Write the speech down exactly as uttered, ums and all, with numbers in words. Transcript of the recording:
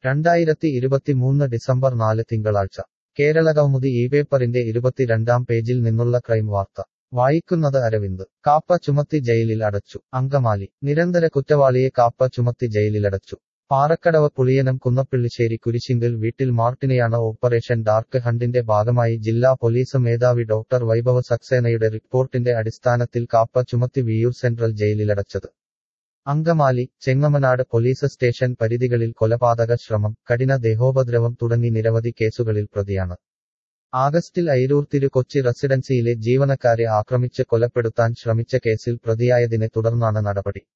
രണ്ടായിരത്തി ഇരുപത്തിമൂന്ന് ഡിസംബർ നാല് തിങ്കളാഴ്ച കേരളകൗമുദി ഈ പേപ്പറിന്റെ ഇരുപത്തിരണ്ടാം പേജിൽ നിന്നുള്ള ക്രൈം വാർത്ത വായിക്കുന്നത് അരവിന്ദ് കാപ്പ ചുമത്തി ജയിലിൽ അടച്ചു അങ്കമാലി നിരന്തര കുറ്റവാളിയെ കാപ്പ ചുമത്തി ജയിലിലടച്ചു പാറക്കടവ് പുളിയനം കുന്നപ്പിള്ളിശ്ശേരി കുരിശിങ്കൽ വീട്ടിൽ മാർട്ടിനെയാണ് ഓപ്പറേഷൻ ഡാർക്ക് ഹണ്ടിന്റെ ഭാഗമായി ജില്ലാ പോലീസ് മേധാവി ഡോക്ടർ വൈഭവ് സക്സേനയുടെ റിപ്പോർട്ടിന്റെ അടിസ്ഥാനത്തിൽ കാപ്പ ചുമത്തി വിയ്യൂർ സെൻട്രൽ ജയിലിലടച്ചത് അങ്കമാലി ചെങ്ങമനാട് പോലീസ് സ്റ്റേഷൻ പരിധികളിൽ കൊലപാതക ശ്രമം കഠിന ദേഹോപദ്രവം തുടങ്ങി നിരവധി കേസുകളിൽ പ്രതിയാണ് ആഗസ്റ്റിൽ അയിരൂർ തിരുകൊച്ചി റെസിഡൻസിയിലെ ജീവനക്കാരെ ആക്രമിച്ച് കൊലപ്പെടുത്താൻ ശ്രമിച്ച കേസിൽ പ്രതിയായതിനെ തുടർന്നാണ് നടപടി